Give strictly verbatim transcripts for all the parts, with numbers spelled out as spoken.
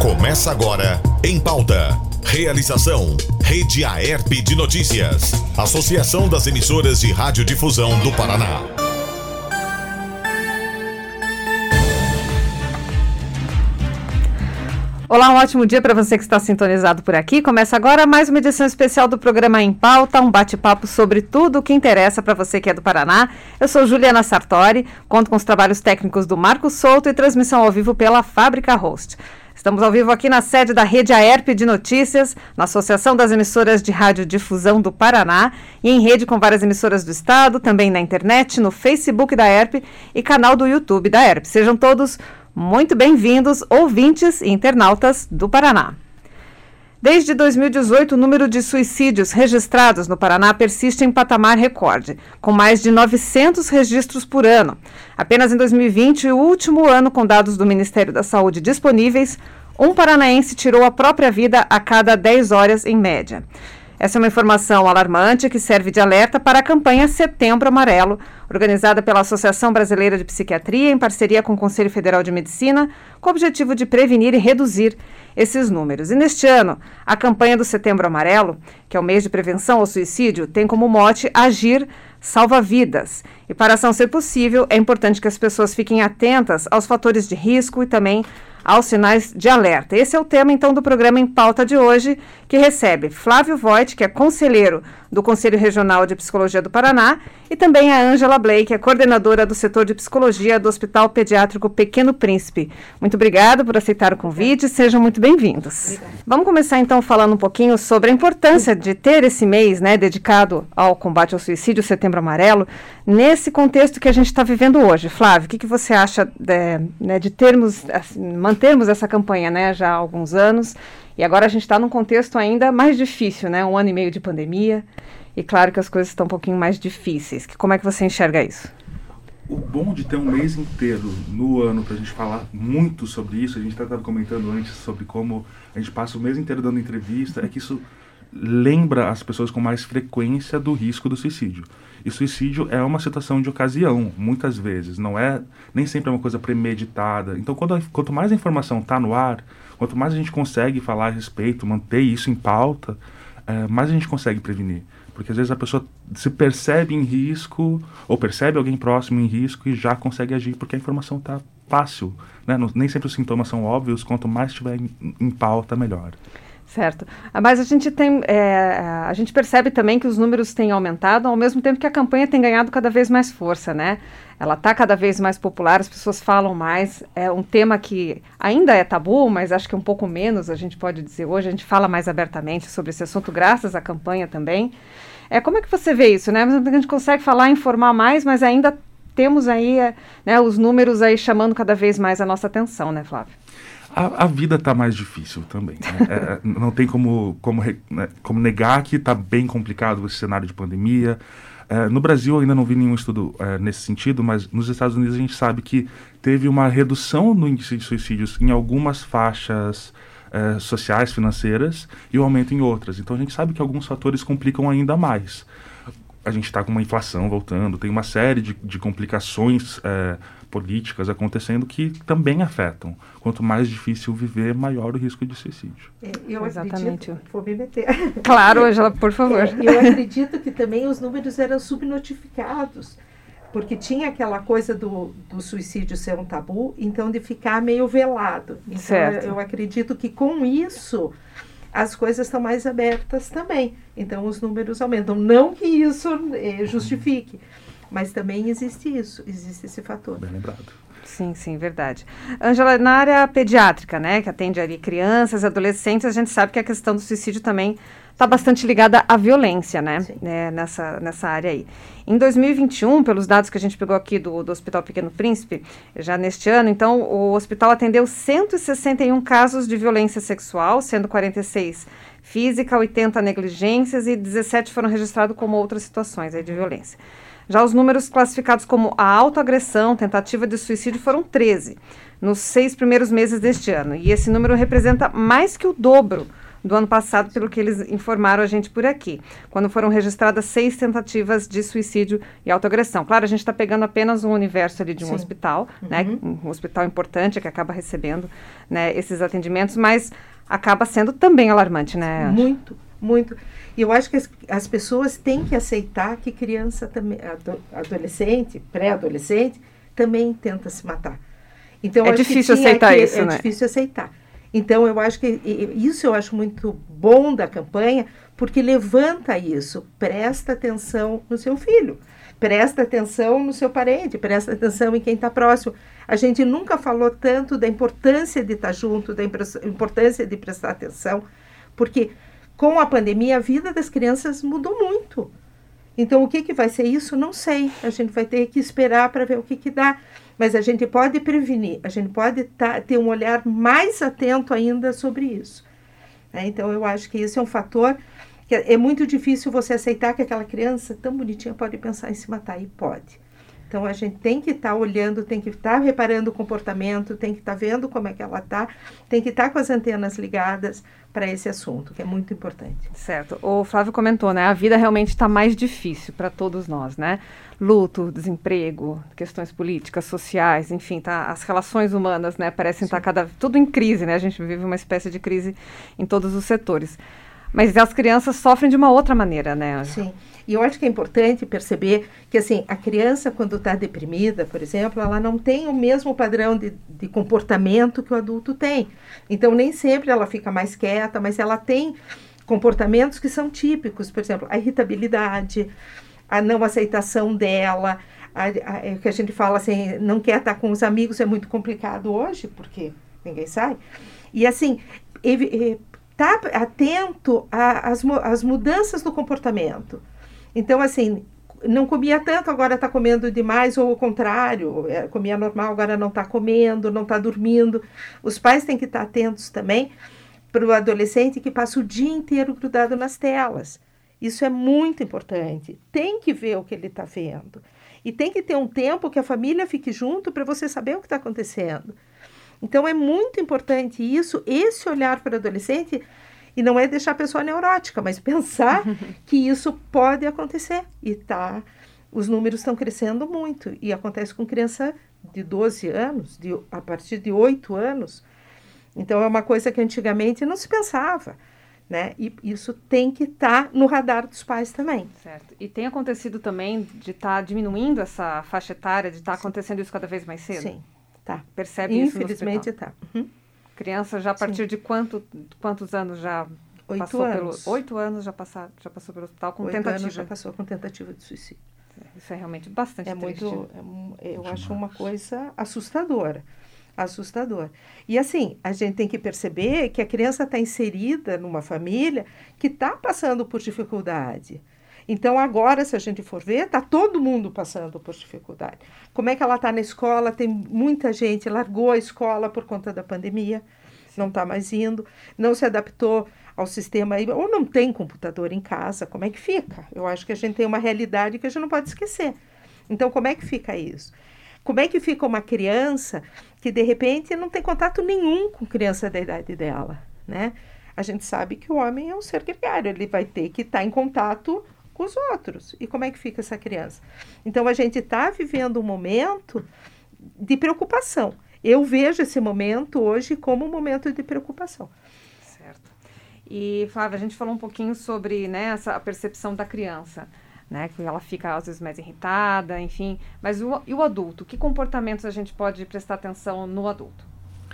Começa agora Em Pauta. Realização Rede Aerp de Notícias. Associação das Emissoras de Radiodifusão do Paraná. Olá, um ótimo dia para você que está sintonizado por aqui. Começa agora mais uma edição especial do programa Em Pauta, um bate-papo sobre tudo o que interessa para você que é do Paraná. Eu sou Juliana Sartori, conto com os trabalhos técnicos do Marcos Souto e transmissão ao vivo pela Fábrica Host. Estamos ao vivo aqui na sede da Rede Aerp de Notícias, na Associação das Emissoras de Radiodifusão do Paraná e em rede com várias emissoras do estado, também na internet, no Facebook da Aerp e canal do YouTube da Aerp. Sejam todos muito bem-vindos, ouvintes e internautas do Paraná. Desde dois mil e dezoito, o número de suicídios registrados no Paraná persiste em patamar recorde, com mais de novecentos registros por ano. Apenas em dois mil e vinte, o último ano com dados do Ministério da Saúde disponíveis, um paranaense tirou a própria vida a cada dez horas em média. Essa é uma informação alarmante que serve de alerta para a campanha Setembro Amarelo, organizada pela Associação Brasileira de Psiquiatria em parceria com o Conselho Federal de Medicina, com o objetivo de prevenir e reduzir esses números. E neste ano, a campanha do Setembro Amarelo, que é o mês de prevenção ao suicídio, tem como mote Agir Salva Vidas. E para a ação ser possível, é importante que as pessoas fiquem atentas aos fatores de risco e também aos sinais de alerta. Esse é o tema, então, do programa Em Pauta de hoje, que recebe Flávio Voit, que é conselheiro do Conselho Regional de Psicologia do Paraná, e também a Ângela Blake, que é coordenadora do setor de psicologia do Hospital Pediátrico Pequeno Príncipe. Muito obrigada por aceitar o convite, sejam muito bem-vindos. Vamos começar, então, falando um pouquinho sobre a importância de ter esse mês, né, dedicado ao combate ao suicídio, Setembro Amarelo, nesse contexto que a gente está vivendo hoje. Flávio, o que, que você acha de, né, de termos, assim, mantermos essa campanha, né, já há alguns anos, e agora a gente está num contexto ainda mais difícil, né, um ano e meio de pandemia, e claro que as coisas estão um pouquinho mais difíceis. Como é que você enxerga isso? O bom de ter um mês inteiro no ano para a gente falar muito sobre isso, a gente estava comentando antes sobre como a gente passa o mês inteiro dando entrevista, é que isso lembra as pessoas com mais frequência do risco do suicídio. E suicídio é uma situação de ocasião, muitas vezes, não é, nem sempre é uma coisa premeditada. Então, quando, quanto mais a informação está no ar, quanto mais a gente consegue falar a respeito, manter isso em pauta, é, mais a gente consegue prevenir. Porque às vezes a pessoa se percebe em risco, ou percebe alguém próximo em risco e já consegue agir, porque a informação está fácil, né? Não, nem sempre os sintomas são óbvios, quanto mais estiver em, em pauta, melhor. Certo. Mas a gente tem, é, a gente percebe também que os números têm aumentado, ao mesmo tempo que a campanha tem ganhado cada vez mais força, né? Ela está cada vez mais popular, as pessoas falam mais, é um tema que ainda é tabu, mas acho que um pouco menos, a gente pode dizer hoje, a gente fala mais abertamente sobre esse assunto, graças à campanha também. É, como é que você vê isso, né? A gente consegue falar, informar mais, mas ainda temos aí, é, né, os números aí chamando cada vez mais a nossa atenção, né, Flávio? A, a vida está mais difícil também, né? é, não tem como, como, né, como negar que está bem complicado esse cenário de pandemia. É, no Brasil, eu ainda não vi nenhum estudo é, nesse sentido, mas nos Estados Unidos a gente sabe que teve uma redução no índice de suicídios em algumas faixas é, sociais, financeiras, e um aumento em outras. Então a gente sabe que alguns fatores complicam ainda mais. A gente está com uma inflação voltando, tem uma série de, de complicações é, políticas acontecendo que também afetam. Quanto mais difícil viver, maior o risco de suicídio. É, eu Exatamente. acredito, vou me meter. Claro, Ângela, por favor. É, eu acredito que também os números eram subnotificados, porque tinha aquela coisa do, do suicídio ser um tabu, então de ficar meio velado. Então certo. eu, eu acredito que com isso as coisas estão mais abertas também. Então os números aumentam. Não que isso eh, justifique, mas também existe isso, existe esse fator. Bem lembrado. Sim, sim, verdade. Ângela, na área pediátrica, né, que atende ali crianças, adolescentes, a gente sabe que a questão do suicídio também está bastante ligada à violência, né, né nessa, nessa área aí. Em dois mil e vinte e um, pelos dados que a gente pegou aqui do, do Hospital Pequeno Príncipe, já neste ano, então, o hospital atendeu cento e sessenta e um casos de violência sexual, sendo quarenta e seis física, oitenta negligências e dezessete foram registrados como outras situações aí de violência. Já os números classificados como a autoagressão, tentativa de suicídio, foram treze nos seis primeiros meses deste ano. E esse número representa mais que o dobro do ano passado, pelo que eles informaram a gente por aqui, quando foram registradas seis tentativas de suicídio e autoagressão. Claro, a gente está pegando apenas um universo ali de um Sim. hospital, uhum. né, um hospital importante que acaba recebendo, né, esses atendimentos, mas acaba sendo também alarmante, né? Muito, muito. E eu acho que as, as pessoas têm que aceitar que criança também, ado, adolescente, pré-adolescente, também tenta se matar. Então, é difícil aceitar que, isso, é né? É difícil aceitar. Então, eu acho que isso eu acho muito bom da campanha, porque levanta isso. Presta atenção no seu filho, presta atenção no seu parente, presta atenção em quem está próximo. A gente nunca falou tanto da importância de estar junto, da importância de prestar atenção, porque com a pandemia a vida das crianças mudou muito. Então, o que, que vai ser isso? Não sei. A gente vai ter que esperar para ver o que, que dá. Mas a gente pode prevenir, a gente pode tá, ter um olhar mais atento ainda sobre isso. É, então, eu acho que isso é um fator que é, é muito difícil você aceitar que aquela criança tão bonitinha pode pensar em se matar, e pode. Então, a gente tem que estar tá olhando, tem que estar tá reparando o comportamento, tem que estar tá vendo como é que ela está, tem que estar tá com as antenas ligadas para esse assunto, que é muito importante. Certo. O Flávio comentou, né? A vida realmente está mais difícil para todos nós, né? Luto, desemprego, questões políticas, sociais, enfim, tá, as relações humanas, né? Parecem estar tá cada tudo em crise, né? A gente vive uma espécie de crise em todos os setores. Mas as crianças sofrem de uma outra maneira, né? Sim. E eu acho que é importante perceber que, assim, a criança, quando está deprimida, por exemplo, ela não tem o mesmo padrão de, de comportamento que o adulto tem. Então, nem sempre ela fica mais quieta, mas ela tem comportamentos que são típicos. Por exemplo, a irritabilidade, a não aceitação dela, a, a, que a gente fala assim, não quer estar com os amigos, é muito complicado hoje, porque ninguém sai. E, assim, estar tá atento às às mudanças do comportamento. Então, assim, não comia tanto, agora está comendo demais, ou o contrário, é, comia normal, agora não está comendo, não está dormindo. Os pais têm que estar atentos também para o adolescente que passa o dia inteiro grudado nas telas. Isso é muito importante. Tem que ver o que ele está vendo. E tem que ter um tempo que a família fique junto para você saber o que está acontecendo. Então, é muito importante isso, esse olhar para o adolescente. E não é deixar a pessoa neurótica, mas pensar que isso pode acontecer. E tá, os números estão crescendo muito. E acontece com criança de doze anos, de, a partir de oito anos. Então, é uma coisa que antigamente não se pensava, né? E isso tem que estar tá no radar dos pais também. Certo. E tem acontecido também de estar tá diminuindo essa faixa etária, de estar tá acontecendo isso cada vez mais cedo? Sim, tá. Percebe isso no hospital? Infelizmente, tá. Uhum. Criança já a partir Sim. de quanto, quantos anos já Oito passou anos. pelo... Oito anos já, passar, já passou pelo hospital com Oito tentativa. anos já passou com tentativa de suicídio. Isso é realmente bastante é triste. Muito, é, eu acho uma coisa assustadora. Assustadora. E assim, a gente tem que perceber que a criança está inserida numa família que está passando por dificuldade. Então, agora, se a gente for ver, está todo mundo passando por dificuldade. Como é que ela está na escola? Tem muita gente, largou a escola por conta da pandemia, não está mais indo, não se adaptou ao sistema, ou não tem computador em casa. Como é que fica? Eu acho que a gente tem uma realidade que a gente não pode esquecer. Então, como é que fica isso? Como é que fica uma criança que, de repente, não tem contato nenhum com criança da idade dela, né? A gente sabe que o homem é um ser gregário, ele vai ter que estar em contato com os outros. E como é que fica essa criança? Então, a gente está vivendo um momento de preocupação. Eu vejo esse momento hoje como um momento de preocupação. Certo. E, Flávia, a gente falou um pouquinho sobre, né, essa, a percepção da criança, né, que ela fica, às vezes, mais irritada, enfim. Mas o, e o adulto? Que comportamentos a gente pode prestar atenção no adulto?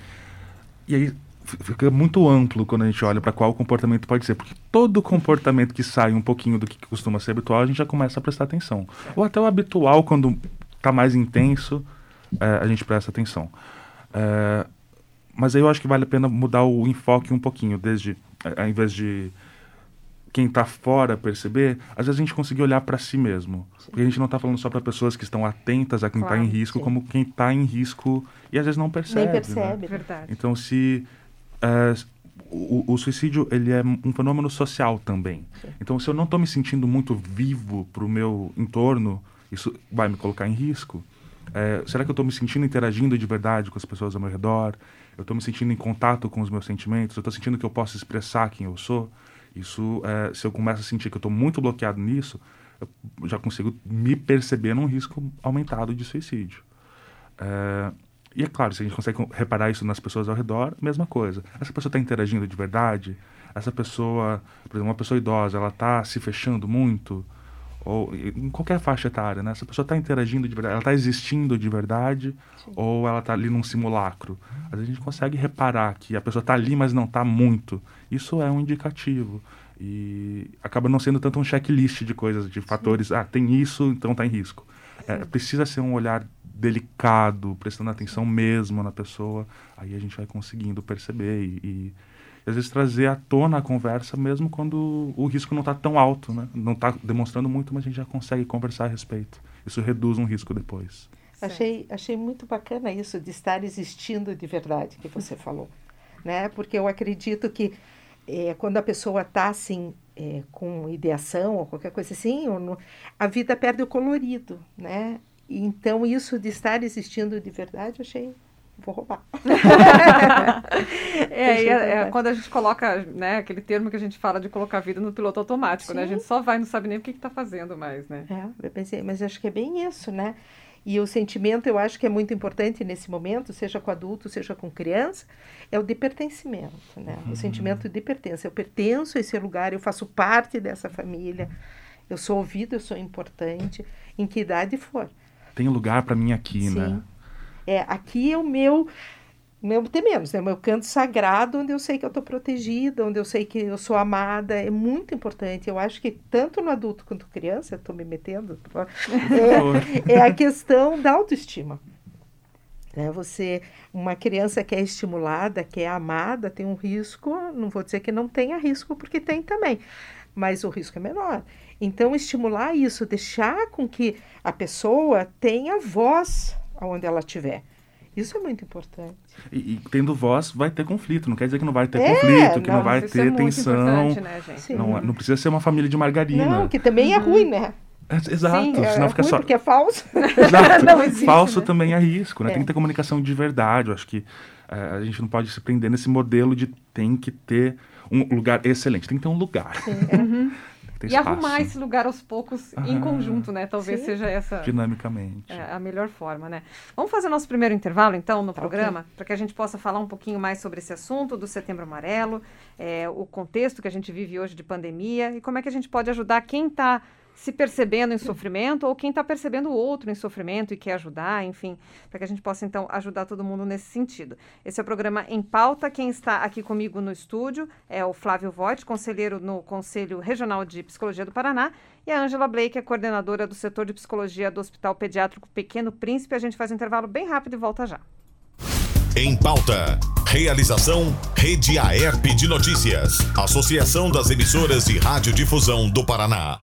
E aí fica muito amplo quando a gente olha para qual comportamento pode ser, porque todo comportamento que sai um pouquinho do que costuma ser habitual, a gente já começa a prestar atenção. Ou até o habitual, quando está mais intenso, é, a gente presta atenção. É, mas aí eu acho que vale a pena mudar o enfoque um pouquinho, desde, ao invés de quem está fora perceber, às vezes a gente conseguir olhar para si mesmo. Sim. Porque a gente não está falando só para pessoas que estão atentas a quem está claro, em risco, sim. como quem está em risco e às vezes não percebe. Nem percebe. Né? Verdade. Então, se uh, o, o suicídio ele é um fenômeno social também. Sim. Então, se eu não estou me sentindo muito vivo para o meu entorno, isso vai me colocar em risco. É, será que eu estou me sentindo interagindo de verdade com as pessoas ao meu redor? eu estou me sentindo em contato com os meus sentimentos, eu estou sentindo que eu posso expressar quem eu sou. Isso, é, se eu começo a sentir que eu estou muito bloqueado nisso, eu já consigo me perceber num risco aumentado de suicídio. É, e é claro, se a gente consegue reparar isso nas pessoas ao redor, mesma coisa. Essa pessoa está interagindo de verdade? Essa pessoa, por exemplo, uma pessoa idosa, ela está se fechando muito? Ou em qualquer faixa etária, né? Essa pessoa está interagindo de verdade, ela está existindo de verdade, sim, ou ela está ali num simulacro. Às vezes a gente consegue reparar que a pessoa está ali, mas não está muito. Isso é um indicativo. E acaba não sendo tanto um checklist de coisas, de fatores. Sim. Ah, tem isso, então está em risco. É, precisa ser um olhar delicado, prestando atenção mesmo na pessoa. Aí a gente vai conseguindo perceber e... e às vezes trazer à tona a conversa, mesmo quando o risco não está tão alto, né? Não está demonstrando muito, mas a gente já consegue conversar a respeito. Isso reduz um risco depois. Achei, achei muito bacana isso de estar existindo de verdade, que você falou, né? Porque eu acredito que é, quando a pessoa está assim, é, com ideação ou qualquer coisa assim, ou no, a vida perde o colorido, né? E, então isso de estar existindo de verdade, eu achei... Vou roubar. é, é, é, quando a gente coloca, né, aquele termo que a gente fala de colocar a vida no piloto automático, sim, né? A gente só vai e não sabe nem o que está fazendo mais, né? É, eu pensei, mas acho que é bem isso, né? E o sentimento, eu acho que é muito importante nesse momento, seja com adulto, seja com criança, é o de pertencimento, né? Uhum. O sentimento de pertença. Eu pertenço a esse lugar, eu faço parte dessa família, eu sou ouvido, eu sou importante, em que idade for. Tem lugar para mim aqui, sim, né? É, aqui é o meu, meu tem menos, né? O meu canto sagrado, onde eu sei que eu estou protegida, onde eu sei que eu sou amada, é muito importante. Eu acho que tanto no adulto quanto criança, eu estou me metendo, é, é a questão da autoestima. Né? Você, uma criança que é estimulada, que é amada, tem um risco, não vou dizer que não tenha risco, porque tem também, mas o risco é menor. Então, estimular isso, deixar com que a pessoa tenha voz onde ela estiver. Isso é muito importante. E, e tendo voz, vai ter conflito. Não quer dizer que não vai ter é, conflito, que não, não vai ter é tensão. Né, não, não precisa ser uma família de margarina. Não, que também é ruim, né? É, exato, sim, senão é fica ruim só... porque é falso. Exato, não existe, falso, né? Também é risco, né? É. Tem que ter comunicação de verdade. Eu acho que é, a gente não pode se prender nesse modelo de tem que ter um lugar excelente. Tem que ter um lugar. Sim, é. Uhum. E arrumar esse lugar aos poucos, ah, em conjunto, né? Talvez sim, seja essa... dinamicamente. É, a melhor forma, né? Vamos fazer nosso primeiro intervalo, então, no tá, programa, okay, para que a gente possa falar um pouquinho mais sobre esse assunto do Setembro Amarelo, é, o contexto que a gente vive hoje de pandemia e como é que a gente pode ajudar quem está se percebendo em sofrimento ou quem está percebendo o outro em sofrimento e quer ajudar, enfim, para que a gente possa, então, ajudar todo mundo nesse sentido. Esse é o programa Em Pauta. Quem está aqui comigo no estúdio é o Flávio Voit, conselheiro no Conselho Regional de Psicologia do Paraná, e a Ângela Blake, a coordenadora do setor de psicologia do Hospital Pediátrico Pequeno Príncipe. A gente faz um intervalo bem rápido e volta já. Em Pauta. Realização Rede Aerp de Notícias. Associação das Emissoras de Radiodifusão do Paraná.